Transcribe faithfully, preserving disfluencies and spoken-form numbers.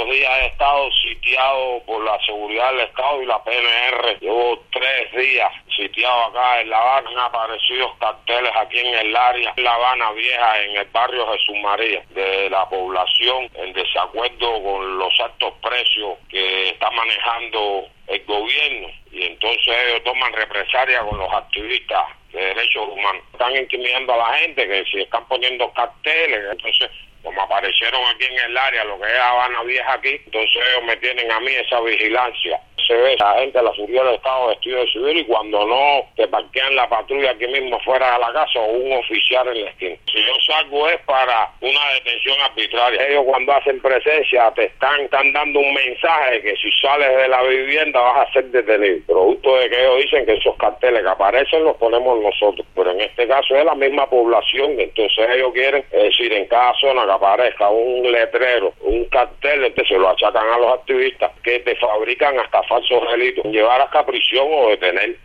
días he estado sitiado por la seguridad del Estado y la P N R. Llevo tres días sitiado acá en La Habana. Han aparecido carteles aquí en el área, en La Habana Vieja, en el barrio Jesús María, de la población en desacuerdo con los altos precios que está manejando el gobierno, y entonces ellos toman represalia con los activistas de derechos humanos. Están intimidando a la gente, que si están poniendo carteles, entonces como aparecieron aquí en el área, lo que es Habana Vieja aquí, entonces ellos me tienen a mí esa vigilancia. Se ve la gente, la seguridad del Estado vestido de civil, y cuando no te parquean la patrulla aquí mismo fuera de la casa, o un oficial en la esquina. Si yo salgo es para una detención arbitraria. Ellos cuando hacen presencia te están, están dando un mensaje que si sales de la vivienda vas a ser detenido. Producto de que ellos dicen que esos carteles que aparecen los ponemos nosotros. Pero en este caso es la misma población, entonces ellos quieren, es decir, en cada zona que aparezca un letrero, un cartel, entonces se lo achacan a los activistas que te fabrican hasta falsos delitos, llevar hasta prisión o detener.